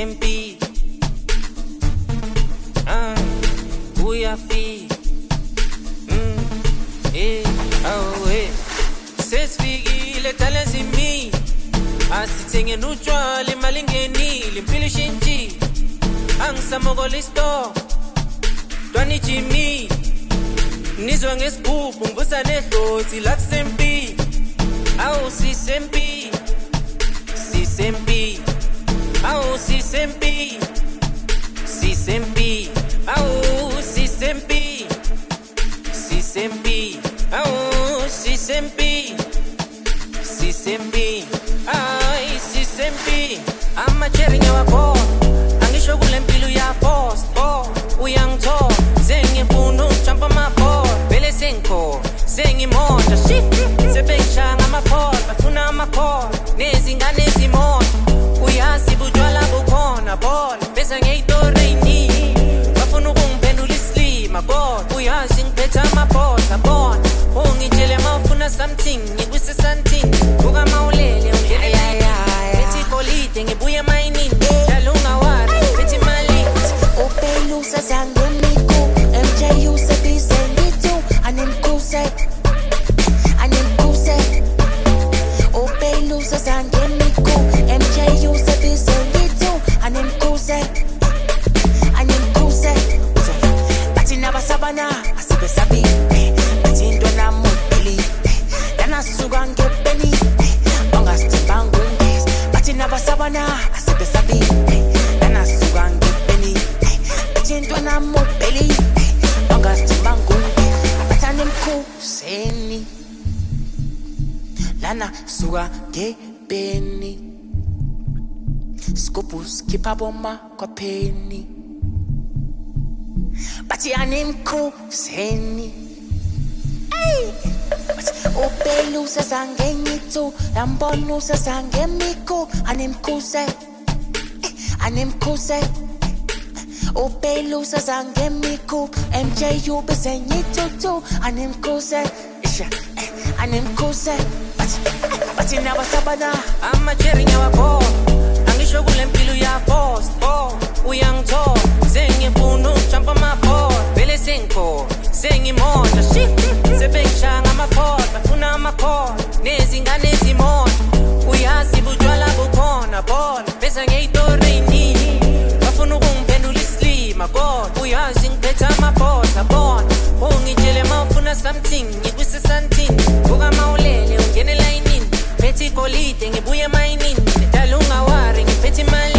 sisempi uyafi sesifikile thala zimi asithenge nutshwala imali ngenile impilo ishintshile angisamokola isto Twani Jimmy nizwa ngesigubhu ngibusa nedlozi la kusempi awu sisempi awu sisempi awu sisempi awu sisempi ay sisempi amajeri ngiyawabona angisho kule mpilo ya post uyangithola sengifuna ukujumpa amabhola vele sengimoto sebengishaya ngamaphola bafuna amakhola nezingane ezimoto uyazi butshwala bukhona bola bese ngeyitorini bafuna ukungiphendula islima bola uyazi ngiphethe amabhola bona ungitshele mawufuna something ngikwise something buka mawulele ungene bethi polite ngibuye emayinini dala ungawari bethi mali upelusa sangemiku MJ usebisengitu anemkuse upelusa sangemiku MJ usebisengitu anemkuse bathi nabasabana asibesabi bathi intwana mobili yanasuka ngebeni ongasithembangungezi bathi nabasabana asibesabi yanasuka ngebeni bathi intwana mobili ongasithembangungezi bathana emkhuseni lana suka ngebeni skopus khipha boma kwapheni bathi anemkhuseni upelusa sangengitu lambonusa sangemiku anemkhuse upelusa sangemiku MJ ubesenyitutu anemkhuse bathi nabasabana amajeri ngiyawabona angisho kule mpilo ya post uyangithola sengifuna ukujumpa amabhola vele sengimoto sebengishaya ngamaphola bafuna amakhola nezingane ezimoto uyazi butshwala bukhona bola bese ngeyitorini bafuna ukungiphendula islima bola uyazi ngiphethe amabhola bona ungitshele mawufuna something ngikwise something buka mawulele ungene elayinini bethi polite ngibuye emayinini dala ungawari ngiphethe imali